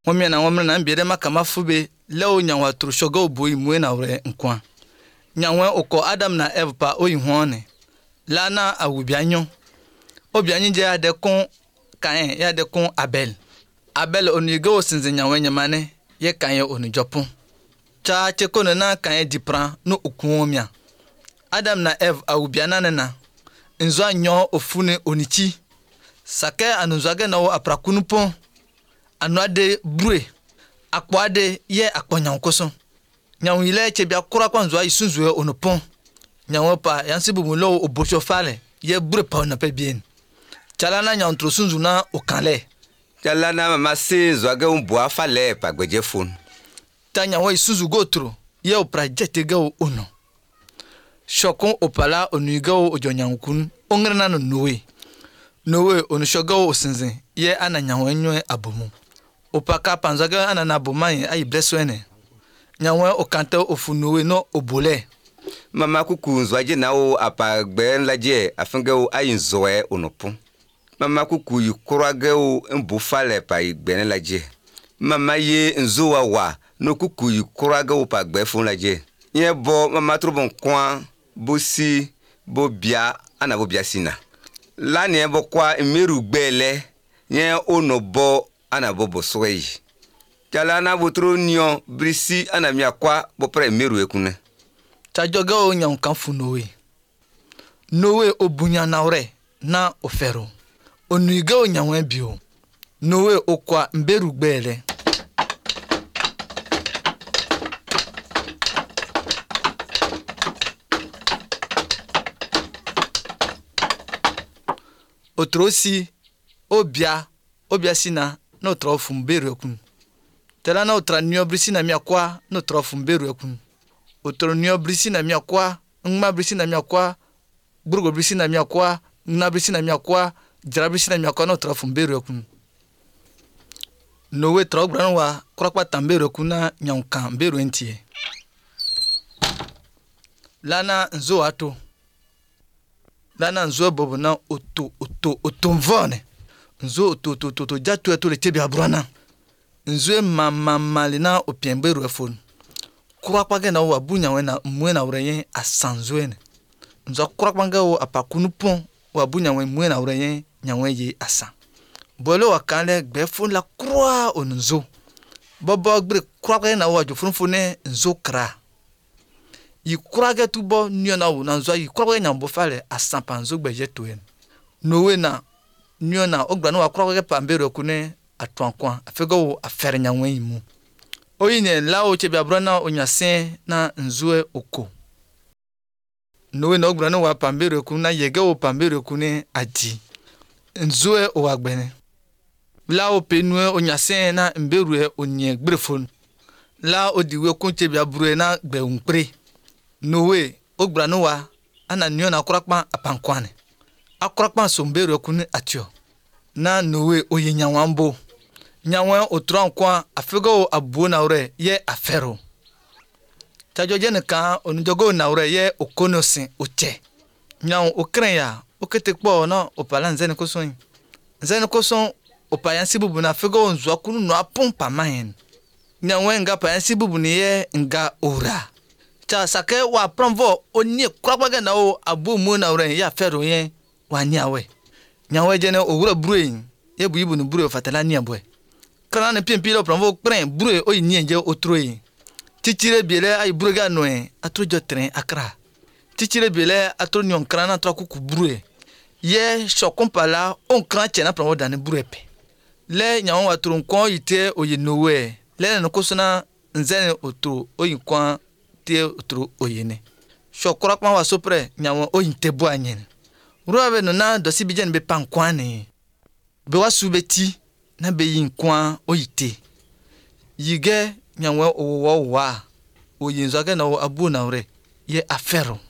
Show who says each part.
Speaker 1: Wamia na mbire makama fube leo nyanwa trushoga oboi mwe na ure nkwa. Nyanwa oko Adam na Eve pa oyi huone. Lana awubianyo. Obianyi je ade kon Kain ya de kon Abel. Abel oniga osinze nyanwa nyamane ye Kain onu jopon. Cha chekone na Kain dipran no okuomia. Adam na Eve awubianane na. Nzwa nyo ofune onichi. Sake anuzwage na wo aprakunupon. Anwade brue. Akwade ye akwanyankoso. Nyanwo ile chebia kura kwanzwa isunzwe onopon. Nyanwo pa yansibu mulo obosho fale ye brue pa onape bien. Chalana nyantro sunzu na okanle.
Speaker 2: Chalana mama se zwage umboa fale pa gbeje fon.
Speaker 1: Tanya wa isuzu gotro ye opra jete ga ono. Shokon opala onuga ojonyankun ongrena no Noe. Noe onushoga osinze ye ananyanwo enyo abomu. Opaka panzaga anana aboman ayi bleswene. Nyanwo okante ofu Noe no obole.
Speaker 2: Mama kuku nzwaje na o apa gbe nlaje afinge o ayi nzoe onopon. Mama kuku yikurage o mbufale pa igbe nlaje. Mama ye nzowa wa no kuku yikurage o pa gbe fun laje. Ye bo mama trobon kwa bosi bo bia ana bo bia sina. La ne bo kwa emeru gbele ye ono bo ana bo bosoi. Kala na botro nyo brisi ana miakwa bo pre emeru ekune.
Speaker 1: Tajoga o nyan kanfu Noe. Noe obunya na ore na ofero. Onuiga o nyanwe bio. Noe okwa mberu gbele. Otrosi obia sina no trofu mberu ekun. Tela na otra nyobrisi na miakwa no trofu mberu ekun. Otro nyobrisi na miakwa, ngma brisi na miakwa, burgo brisi na miakwa, ngna brisi na miakwa, jarabrisi na miakwa no trofu mberu ekun. Noe trogranwa krakpa tamberu ekun na nyankan mberu entie. Lana nzo ato. Lana nzo bobo na oto mvone. Nzo oto jatu eto le tebi abrana. Nzo mali na opiemberu efon. Kurakpage na wa bunya wena mwe na ureyen asanzwene. Nzo kurakpanga wa apakunupon wa bunya we mwe na ureyen nyanwe ye asan. Bolo wakale gbefon la kroa onzo. Bobo gbre kurakpage na wa jofunfone nzo kra. Yi kurage tubo nyo na wu na nzo yi kurakpage nyambo fale asan pa nzo gbeje toen. Noe na nyo na ogba no wa kurakpage pa mbero kune atwankwan afego afere nyanwe imu. Oyine lao chebia brana onyasen na nzue oko. Noe na ogbrana wa pambere kuna yege o pambere kune adi. Nzue o agbene. Lao penue onyasen na mberue onye gbrefon. La odiwe kun chebia brue na gbe umpre. Noe ogbrana wa ana nyo na kurakpa apankwane. Akurakpa sombere kune atio. Na Noe oye nyanwambo. Nyanwa otran kwa afego abu na ure ye afero. Tajoje nka onjogo na ure ye okonosin oche. Nyaw okren ya oketekpo na opala nzene koson. Nzene koson opayansi bubu na afego nzwa kunu no apompa mayen. Nyanwa nga payansi bubu ni ye nga ora. Cha sake wa pranvo onye kwakwaga na o abu mu na ure ye afero ye wanyawe. Nyanwa jene owura bruin ye bu ibu no bru fatala ni abwe. Kana ne pimpilo pranvo pren brue o yinje otroyi. Tichire biele ay bruga noe atro jotren akra. Tichire biele atro nyon krana atro kuku brue. Ye shokompala on kran chena pranvo dane bruepe. Le nyawo watro nkon yite oye Noe. Le no kosona nzene otro oyin kwan te otro oyene. Shokrakma wa sopre nyawo oyin tebo anyen. Ruabe no na dosi bijen be pankwane. Be wasubeti na be yin kwa oyite. Yige nyanwe owo wa. Oyinzo ga na abu na ore ye afero.